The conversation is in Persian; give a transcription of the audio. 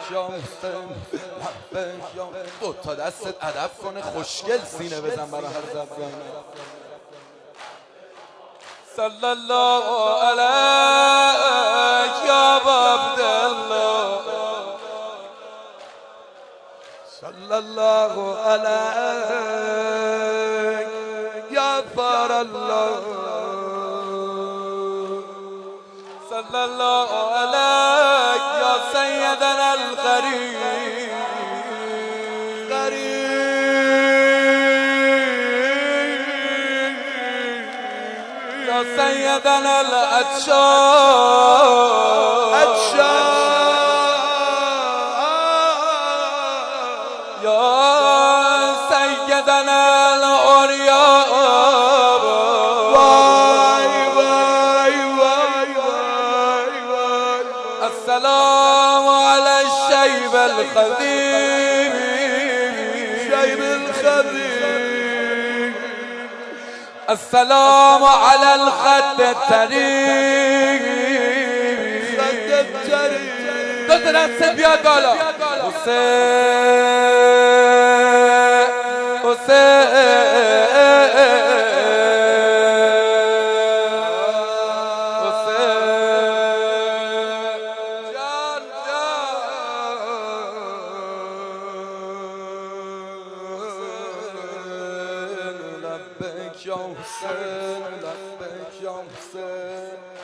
یا حسین لبیک یا دو تا دستت ادب کنه خوشگل سینه بزن برای حضرت زینب صلی الله علیک یا عبدالله صلی الله علیک یا فر الله صلی الله علیک یا سیدنا الغریب یا سیدنا العطشان یا سیدنا الاریاب وای وای وای وای السلام علی الشیب الخضیر شیب الخضیر السلام علی الخد الطریق خد الطریق دو تا دست بیاد بالا لبیک یا حسین لبیک یا حسین